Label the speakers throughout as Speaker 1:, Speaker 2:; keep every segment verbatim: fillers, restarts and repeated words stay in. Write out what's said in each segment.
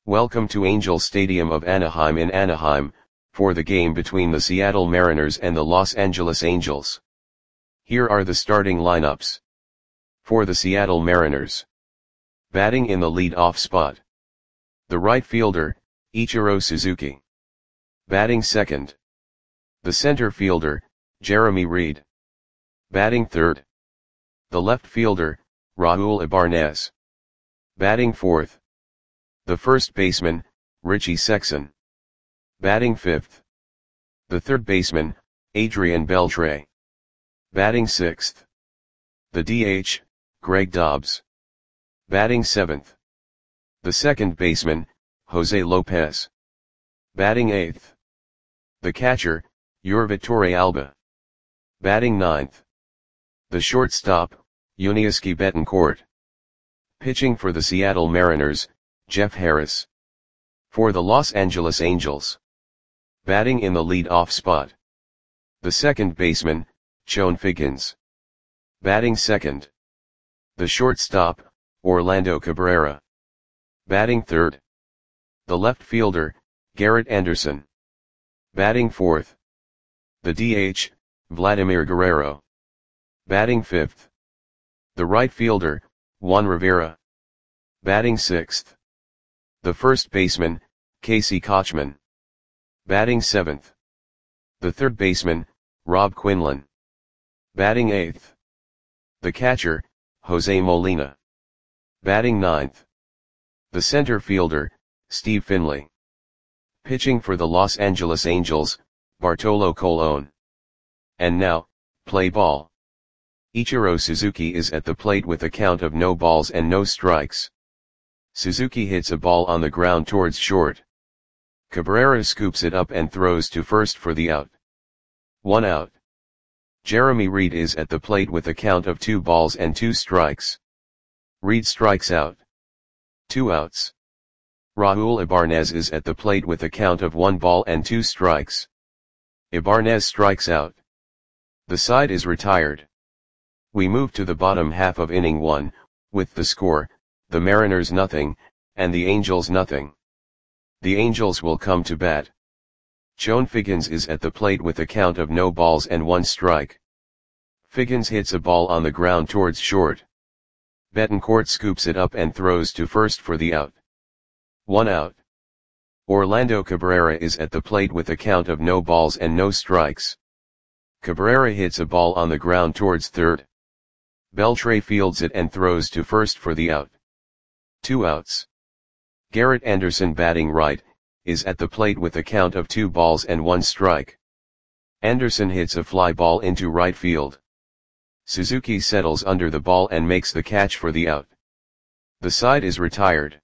Speaker 1: Welcome to Angel Stadium of Anaheim in Anaheim, for the game between the Seattle Mariners and the Los Angeles Angels. Here are the starting lineups. For the Seattle Mariners. Batting in the lead-off spot. The right fielder, Ichiro Suzuki. Batting second. The center fielder, Jeremy Reed. Batting third. The left fielder, Raul Ibanez. Batting fourth. The first baseman, Richie Sexson. Batting fifth. The third baseman, Adrian Beltre. Batting sixth. The D H, Greg Dobbs. Batting seventh. The second baseman, Jose Lopez. Batting eighth. The catcher, Yurvatore Alba. Batting ninth. The shortstop, Yuniesky Betancourt. Pitching for the Seattle Mariners, Jeff Harris. For the Los Angeles Angels. Batting in the lead-off spot. The second baseman, Chone Figgins. Batting second. The shortstop, Orlando Cabrera. Batting third. The left fielder, Garrett Anderson. Batting fourth. The D H, Vladimir Guerrero. Batting fifth. The right fielder, Juan Rivera. Batting sixth. The first baseman, Casey Kotchman. Batting seventh. The third baseman, Rob Quinlan. Batting eighth. The catcher, Jose Molina. Batting ninth. The center fielder, Steve Finley. Pitching for the Los Angeles Angels, Bartolo Colon. And now, play ball. Ichiro Suzuki is at the plate with a count of no balls and no strikes. Suzuki hits a ball on the ground towards short. Cabrera scoops it up and throws to first for the out. One out. Jeremy Reed is at the plate with a count of two balls and two strikes. Reed strikes out. Two outs. Raul Ibanez is at the plate with a count of one ball and two strikes. Ibanez strikes out. The side is retired. We move to the bottom half of inning one, with the score, the Mariners nothing, and the Angels nothing. The Angels will come to bat. Chone Figgins is at the plate with a count of no balls and one strike. Figgins hits a ball on the ground towards short. Betancourt scoops it up and throws to first for the out. One out. Orlando Cabrera is at the plate with a count of no balls and no strikes. Cabrera hits a ball on the ground towards third. Beltre fields it and throws to first for the out. Two outs. Garrett Anderson, batting right, is at the plate with a count of two balls and one strike. Anderson hits a fly ball into right field. Suzuki settles under the ball and makes the catch for the out. The side is retired.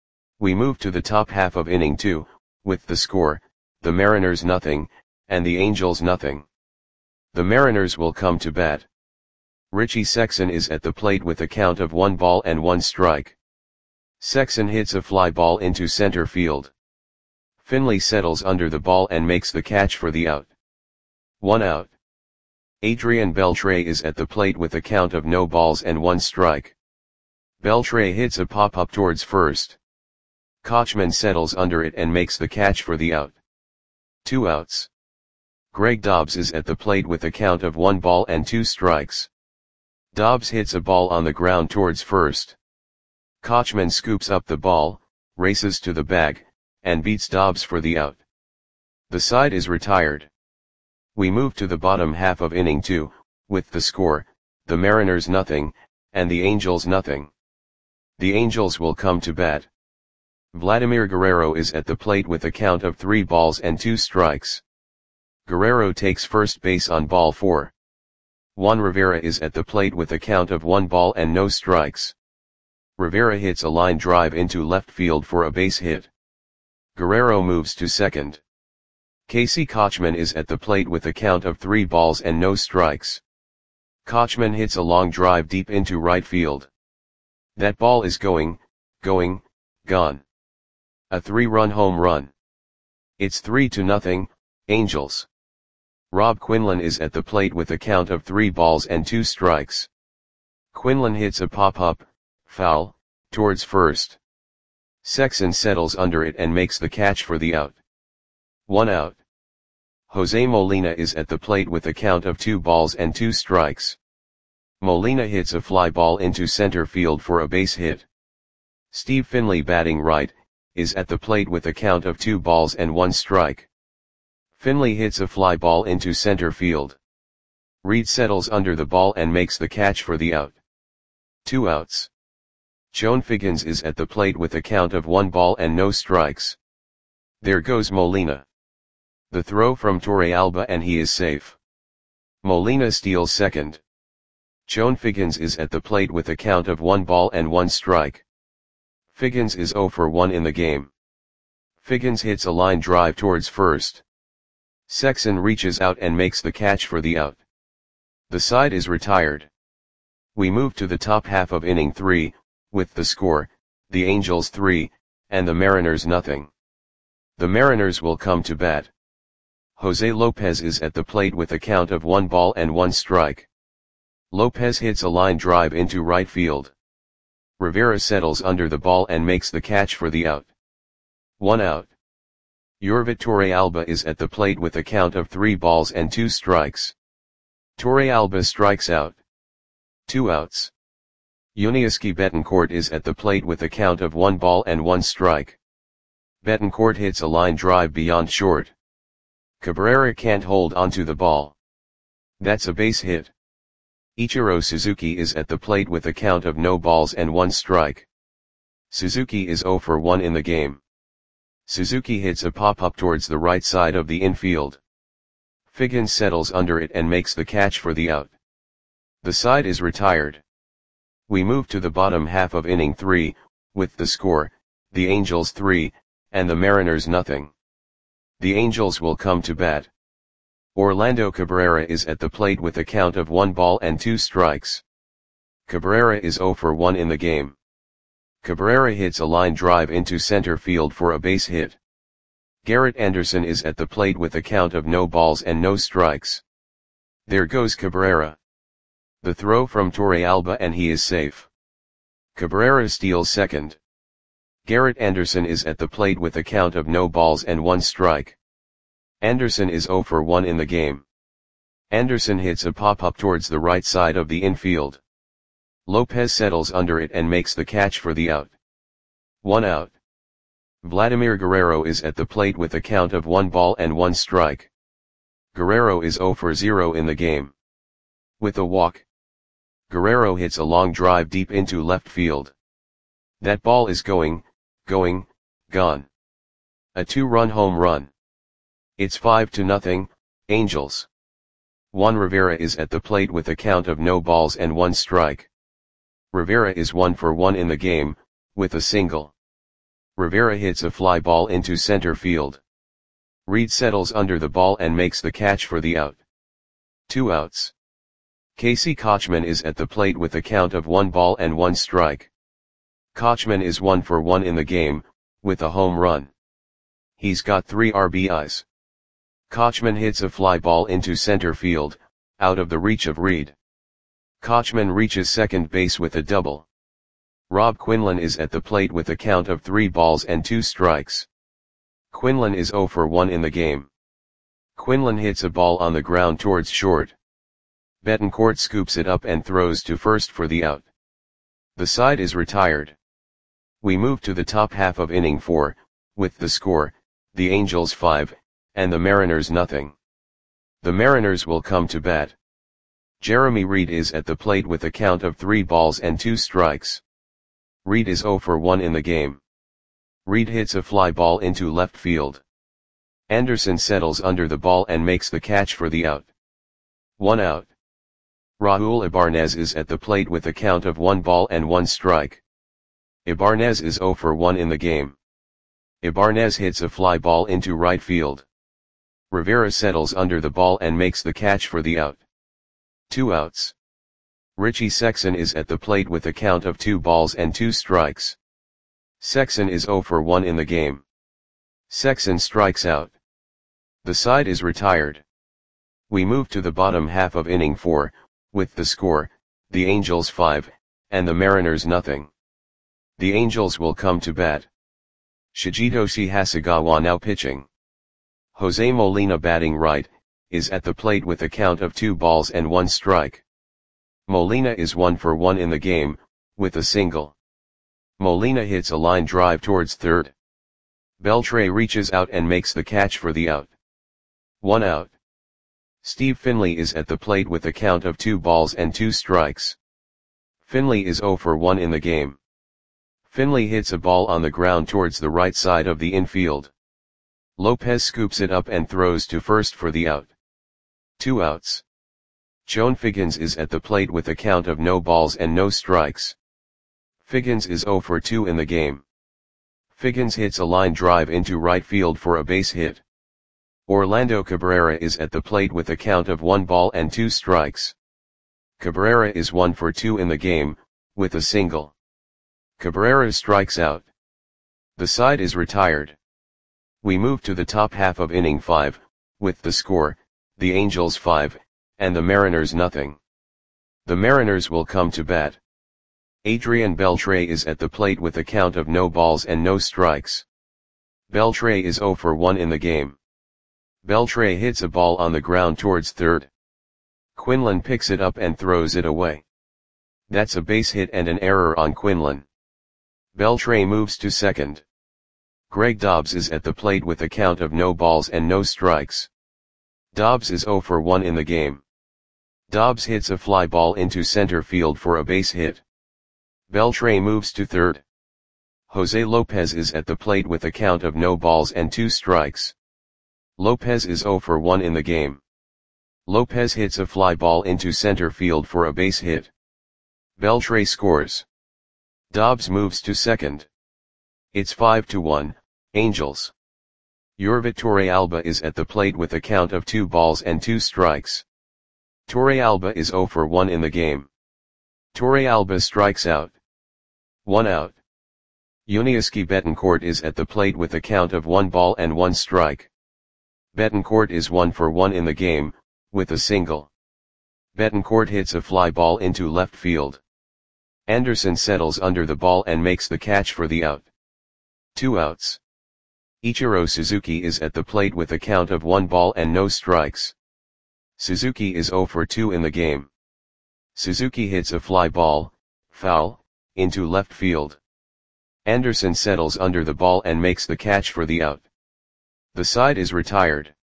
Speaker 1: We move to the top half of inning two, with the score, the Mariners nothing, and the Angels nothing. The Mariners will come to bat. Richie Sexson is at the plate with a count of one ball and one strike. Sexson hits a fly ball into center field. Finley settles under the ball and makes the catch for the out. One out. Adrian Beltre is at the plate with a count of no balls and one strike. Beltre hits a pop-up towards first. Kotchman settles under it and makes the catch for the out. Two outs. Greg Dobbs is at the plate with a count of one ball and two strikes. Dobbs hits a ball on the ground towards first. Kotchman scoops up the ball, races to the bag, and beats Dobbs for the out. The side is retired. We move to the bottom half of inning two, with the score, the Mariners nothing, and the Angels nothing. The Angels will come to bat. Vladimir Guerrero is at the plate with a count of three balls and two strikes. Guerrero takes first base on ball four. Juan Rivera is at the plate with a count of one ball and no strikes. Rivera hits a line drive into left field for a base hit. Guerrero moves to second. Casey Kotchman is at the plate with a count of three balls and no strikes. Kotchman hits a long drive deep into right field. That ball is going, going, gone. A three-run home run. It's three to nothing, Angels. Rob Quinlan is at the plate with a count of three balls and two strikes. Quinlan hits a pop-up, foul, towards first. Sexton settles under it and makes the catch for the out. One out. Jose Molina is at the plate with a count of two balls and two strikes. Molina hits a fly ball into center field for a base hit. Steve Finley, batting right, is at the plate with a count of two balls and one strike. Finley hits a fly ball into center field. Reed settles under the ball and makes the catch for the out. Two outs. Chone Figgins is at the plate with a count of one ball and no strikes. There goes Molina. The throw from Torrealba and he is safe. Molina steals second. Chone Figgins is at the plate with a count of one ball and one strike. Figgins is zero for one in the game. Figgins hits a line drive towards first. Sexton reaches out and makes the catch for the out. The side is retired. We move to the top half of inning three, with the score, the Angels three, and the Mariners nothing. The Mariners will come to bat. Jose Lopez is at the plate with a count of one ball and one strike. Lopez hits a line drive into right field. Rivera settles under the ball and makes the catch for the out. One out. Yorvit Torrealba is at the plate with a count of three balls and two strikes. Torrealba strikes out. Two outs. Yuniesky Betancourt is at the plate with a count of one ball and one strike. Betancourt hits a line drive beyond short. Cabrera can't hold onto the ball. That's a base hit. Ichiro Suzuki is at the plate with a count of no balls and one strike. Suzuki is zero for one in the game. Suzuki hits a pop-up towards the right side of the infield. Figgins settles under it and makes the catch for the out. The side is retired. We move to the bottom half of inning three, with the score, the Angels three, and the Mariners nothing. The Angels will come to bat. Orlando Cabrera is at the plate with a count of one ball and two strikes. Cabrera is zero for one in the game. Cabrera hits a line drive into center field for a base hit. Garrett Anderson is at the plate with a count of no balls and no strikes. There goes Cabrera. The throw from Torrealba and he is safe. Cabrera steals second. Garrett Anderson is at the plate with a count of no balls and one strike. Anderson is zero for one in the game. Anderson hits a pop-up towards the right side of the infield. Lopez settles under it and makes the catch for the out. One out. Vladimir Guerrero is at the plate with a count of one ball and one strike. Guerrero is zero for zero in the game. With a walk, Guerrero hits a long drive deep into left field. That ball is going, going, gone. A two-run home run. It's five to nothing, Angels. Juan Rivera is at the plate with a count of no balls and one strike. Rivera is one for one in the game, with a single. Rivera hits a fly ball into center field. Reed settles under the ball and makes the catch for the out. Two outs. Casey Kotchman is at the plate with a count of one ball and one strike. Kotchman is one for one in the game, with a home run. He's got three R B Is. Kotchman hits a fly ball into center field, out of the reach of Reed. Kotchman reaches second base with a double. Rob Quinlan is at the plate with a count of three balls and two strikes. Quinlan is zero for one in the game. Quinlan hits a ball on the ground towards short. Betancourt scoops it up and throws to first for the out. The side is retired. We move to the top half of inning four, with the score, the Angels five, and the Mariners nothing. The Mariners will come to bat. Jeremy Reed is at the plate with a count of three balls and two strikes. Reed is zero for one in the game. Reed hits a fly ball into left field. Anderson settles under the ball and makes the catch for the out. One out. Raul Ibanez is at the plate with a count of one ball and one strike. Ibanez is zero for one in the game. Ibanez hits a fly ball into right field. Rivera settles under the ball and makes the catch for the out. Two outs. Richie Sexson is at the plate with a count of two balls and two strikes. Sexson is zero for one in the game. Sexson strikes out. The side is retired. We move to the bottom half of inning four, with the score, the Angels five, and the Mariners nothing. The Angels will come to bat. Shigetoshi Hasegawa now pitching. Jose Molina batting right, is at the plate with a count of two balls and one strike. Molina is one for one in the game, with a single. Molina hits a line drive towards third. Beltre reaches out and makes the catch for the out. One out. Steve Finley is at the plate with a count of two balls and two strikes. Finley is zero for one in the game. Finley hits a ball on the ground towards the right side of the infield. Lopez scoops it up and throws to first for the out. Two outs. Chone Figgins is at the plate with a count of no balls and no strikes. Figgins is zero for two in the game. Figgins hits a line drive into right field for a base hit. Orlando Cabrera is at the plate with a count of one ball and two strikes. Cabrera is one for two in the game, with a single. Cabrera strikes out. The side is retired. We move to the top half of inning five, with the score, the Angels five, and the Mariners nothing. The Mariners will come to bat. Adrian Beltre is at the plate with a count of no balls and no strikes. Beltre is zero for one in the game. Beltre hits a ball on the ground towards third. Quinlan picks it up and throws it away. That's a base hit and an error on Quinlan. Beltre moves to second. Greg Dobbs is at the plate with a count of no balls and no strikes. Dobbs is zero for one in the game. Dobbs hits a fly ball into center field for a base hit. Beltre moves to third. Jose Lopez is at the plate with a count of no balls and two strikes. Lopez is zero for one in the game. Lopez hits a fly ball into center field for a base hit. Beltre scores. Dobbs moves to second. It's five to one, Angels. Yorvit Torrealba is at the plate with a count of two balls and two strikes. Torrealba is zero for one in the game. Torrealba strikes out. One out. Yuniesky Betancourt is at the plate with a count of one ball and one strike. Betancourt is one for one in the game, with a single. Betancourt hits a fly ball into left field. Anderson settles under the ball and makes the catch for the out. Two outs. Ichiro Suzuki is at the plate with a count of one ball and no strikes. Suzuki is zero for two in the game. Suzuki hits a fly ball, foul, into left field. Anderson settles under the ball and makes the catch for the out. The side is retired.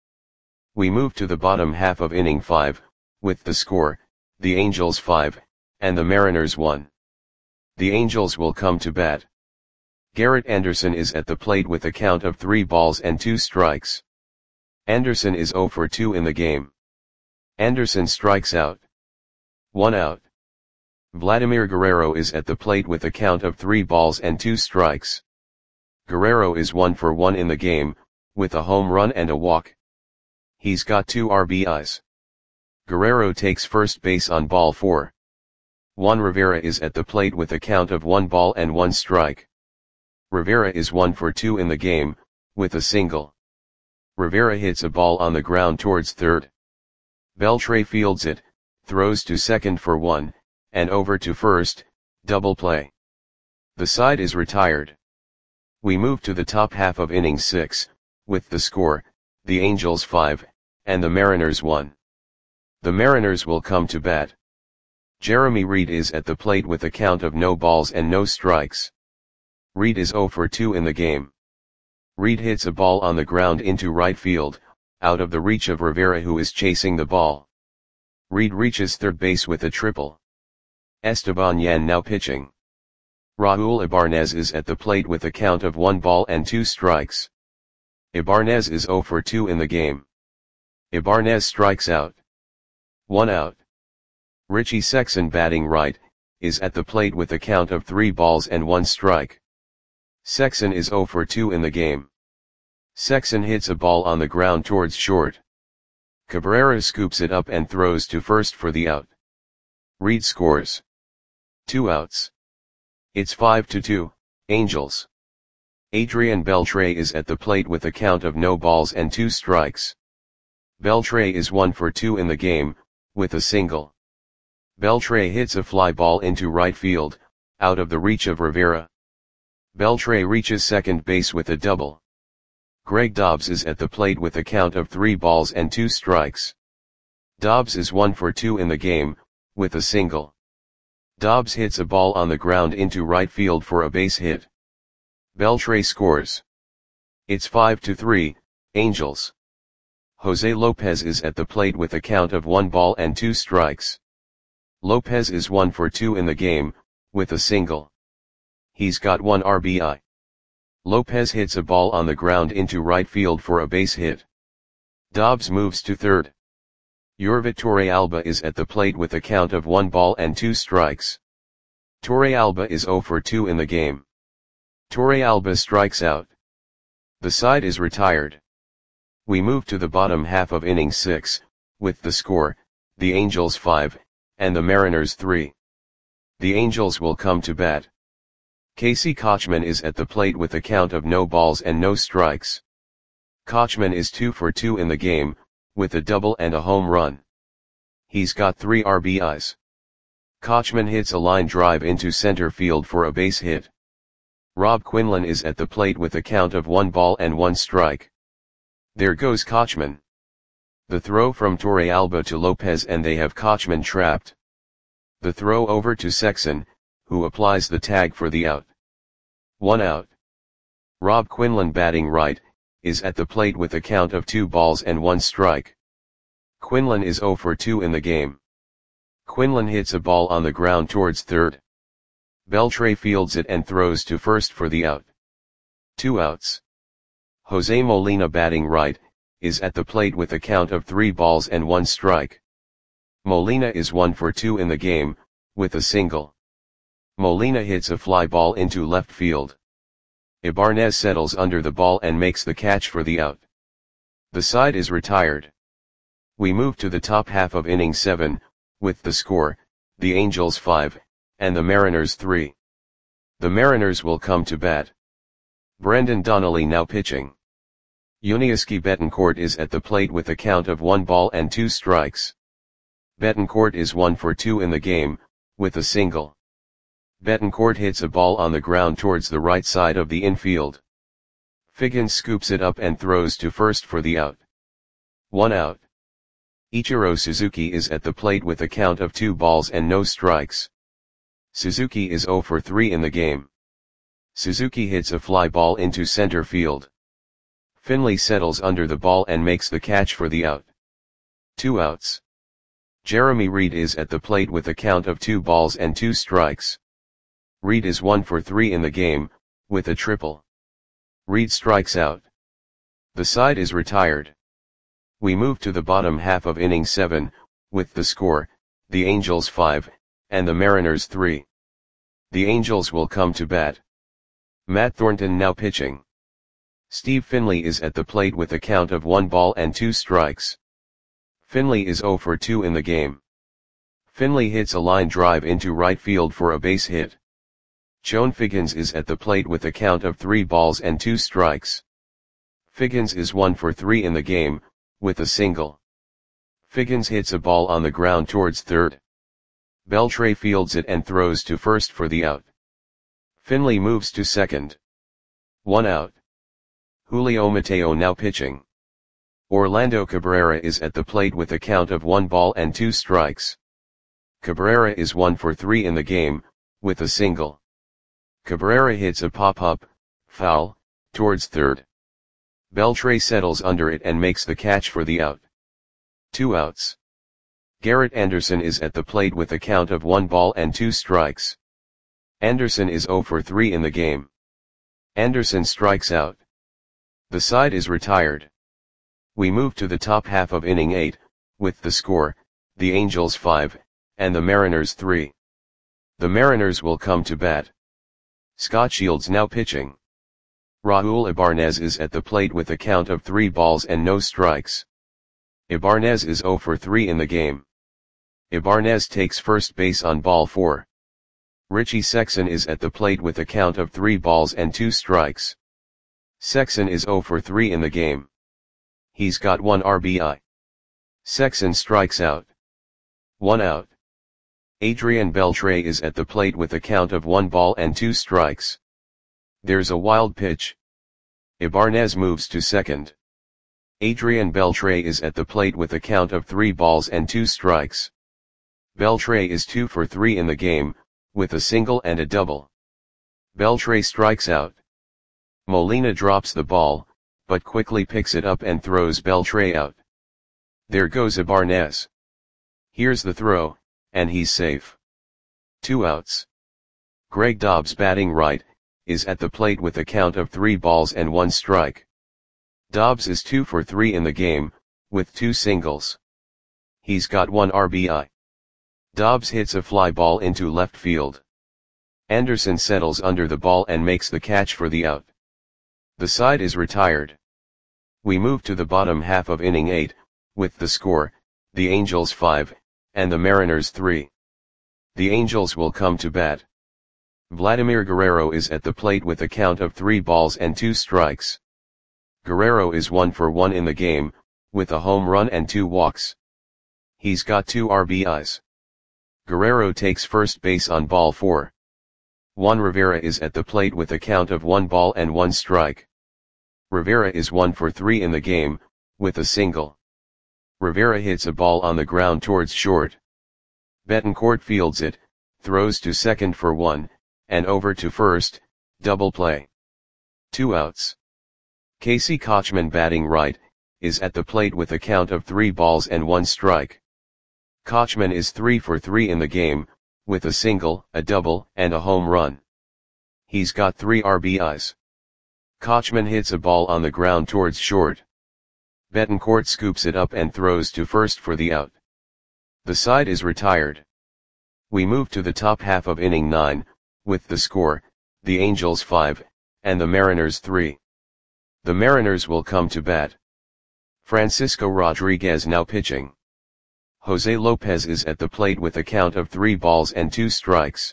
Speaker 1: We move to the bottom half of inning five, with the score, the Angels five, and the Mariners one. The Angels will come to bat. Garrett Anderson is at the plate with a count of three balls and two strikes. Anderson is zero for two in the game. Anderson strikes out. One out. Vladimir Guerrero is at the plate with a count of three balls and two strikes. Guerrero is one for one in the game, with a home run and a walk. He's got two R B Is. Guerrero takes first base on ball four. Juan Rivera is at the plate with a count of one ball and one strike. Rivera is one for two in the game, with a single. Rivera hits a ball on the ground towards third. Beltre fields it, throws to second for one, and over to first, double play. The side is retired. We move to the top half of inning six, with the score, the Angels five, and the Mariners one. The Mariners will come to bat. Jeremy Reed is at the plate with a count of no balls and no strikes. Reed is zero for two in the game. Reed hits a ball on the ground into right field, out of the reach of Rivera who is chasing the ball. Reed reaches third base with a triple. Esteban Yan now pitching. Raul Ibanez is at the plate with a count of one ball and two strikes. Ibanez is zero for two in the game. Ibanez strikes out. One out. Richie Sexson batting right, is at the plate with a count of three balls and one strike. Sexson is zero for two in the game. Sexson hits a ball on the ground towards short. Cabrera scoops it up and throws to first for the out. Reed scores. Two outs. It's five to two, Angels. Adrian Beltre is at the plate with a count of no balls and two strikes. Beltre is one for two in the game, with a single. Beltre hits a fly ball into right field, out of the reach of Rivera. Beltre reaches second base with a double. Greg Dobbs is at the plate with a count of three balls and two strikes. Dobbs is one for two in the game, with a single. Dobbs hits a ball on the ground into right field for a base hit. Beltre scores. It's five to three, Angels. Jose Lopez is at the plate with a count of one ball and two strikes. Lopez is one for two in the game, with a single. He's got one R B I. Lopez hits a ball on the ground into right field for a base hit. Dobbs moves to third. Yorvit Torrealba is at the plate with a count of one ball and two strikes. Torrealba is zero for two in the game. Torrealba strikes out. The side is retired. We move to the bottom half of inning six, with the score, the Angels five, and the Mariners three. The Angels will come to bat. Casey Kotchman is at the plate with a count of no balls and no strikes. Kotchman is two for two in the game, with a double and a home run. He's got three R B Is. Kotchman hits a line drive into center field for a base hit. Rob Quinlan is at the plate with a count of one ball and one strike. There goes Kotchman. The throw from Torrealba to Lopez and they have Kotchman trapped. The throw over to Sexson, who applies the tag for the out. One out. Rob Quinlan, batting right, is at the plate with a count of two balls and one strike. Quinlan is zero for two in the game. Quinlan hits a ball on the ground towards third. Beltre fields it and throws to first for the out. Two outs. Jose Molina, batting right, is at the plate with a count of three balls and one strike. Molina is one for two in the game, with a single. Molina hits a fly ball into left field. Ibanez settles under the ball and makes the catch for the out. The side is retired. We move to the top half of inning seven, with the score, the Angels five, and the Mariners three. The Mariners will come to bat. Brendan Donnelly now pitching. Yuniesky Betancourt is at the plate with a count of one ball and two strikes. Betancourt is one for two in the game, with a single. Betancourt hits a ball on the ground towards the right side of the infield. Figgins scoops it up and throws to first for the out. One out. Ichiro Suzuki is at the plate with a count of two balls and no strikes. Suzuki is zero for three in the game. Suzuki hits a fly ball into center field. Finley settles under the ball and makes the catch for the out. Two outs. Jeremy Reed is at the plate with a count of two balls and two strikes. Reed is one for three in the game, with a triple. Reed strikes out. The side is retired. We move to the bottom half of inning seven, with the score, the Angels five, and the Mariners three. The Angels will come to bat. Matt Thornton now pitching. Steve Finley is at the plate with a count of one ball and two strikes. Finley is zero for two in the game. Finley hits a line drive into right field for a base hit. Joan Figgins is at the plate with a count of three balls and two strikes. Figgins is one for three in the game, with a single. Figgins hits a ball on the ground towards third. Beltre fields it and throws to first for the out. Finley moves to second. One out. Julio Mateo now pitching. Orlando Cabrera is at the plate with a count of one ball and two strikes. Cabrera is one for three in the game, with a single. Cabrera hits a pop-up, foul, towards third. Beltre settles under it and makes the catch for the out. Two outs. Garrett Anderson is at the plate with a count of one ball and two strikes. Anderson is zero for three in the game. Anderson strikes out. The side is retired. We move to the top half of inning eight, with the score, the Angels five, and the Mariners three. The Mariners will come to bat. Scott Shields now pitching. Raul Ibanez is at the plate with a count of three balls and no strikes. Ibanez is zero for three in the game. Ibanez takes first base on ball four. Richie Sexson is at the plate with a count of three balls and two strikes. Sexson is zero for three in the game. He's got one R B I. Sexson strikes out. One out. Adrian Beltre is at the plate with a count of one ball and two strikes. There's a wild pitch. Ibanez moves to second. Adrian Beltre is at the plate with a count of three balls and two strikes. Beltre is two for three in the game, with a single and a double. Beltre strikes out. Molina drops the ball, but quickly picks it up and throws Beltre out. There goes Ibanez. Here's the throw, and he's safe. Two outs. Greg Dobbs, batting right, is at the plate with a count of three balls and one strike. Dobbs is two for three in the game, with two singles. He's got one R B I. Dobbs hits a fly ball into left field. Anderson settles under the ball and makes the catch for the out. The side is retired. We move to the bottom half of inning eight, with the score, the Angels five, and the Mariners three. The Angels will come to bat. Vladimir Guerrero is at the plate with a count of three balls and two strikes. Guerrero is one for one in the game, with a home run and two walks. He's got two R B Is. Guerrero takes first base on ball four. Juan Rivera is at the plate with a count of one ball and one strike. Rivera is one for three in the game, with a single. Rivera hits a ball on the ground towards short. Betancourt fields it, throws to second for one, and over to first, double play. Two outs. Casey Kotchman, batting right, is at the plate with a count of three balls and one strike. Kotchman is three for three in the game, with a single, a double, and a home run. He's got three R B Is. Kotchman hits a ball on the ground towards short. Betancourt scoops it up and throws to first for the out. The side is retired. We move to the top half of inning nine, with the score, the Angels five, and the Mariners three. The Mariners will come to bat. Francisco Rodriguez now pitching. Jose Lopez is at the plate with a count of three balls and two strikes.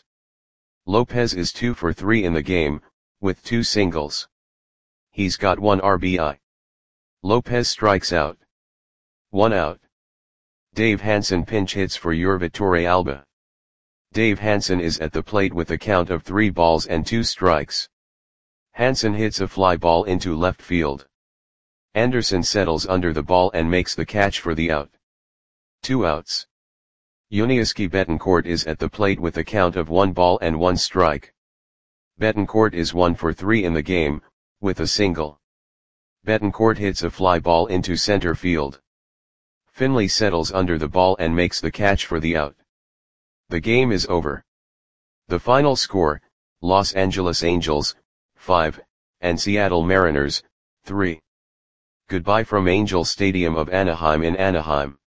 Speaker 1: Lopez is two for three in the game, with two singles. He's got one R B I. Lopez strikes out. One out. Dave Hansen pinch hits for Yervit Torrealba. Dave Hansen is at the plate with a count of three balls and two strikes. Hansen hits a fly ball into left field. Anderson settles under the ball and makes the catch for the out. Two outs. Yuniesky Betancourt is at the plate with a count of one ball and one strike. Betancourt is one for three in the game, with a single. Betancourt hits a fly ball into center field. Finley settles under the ball and makes the catch for the out. The game is over. The final score, Los Angeles Angels, five, and Seattle Mariners, three. Goodbye from Angel Stadium of Anaheim in Anaheim.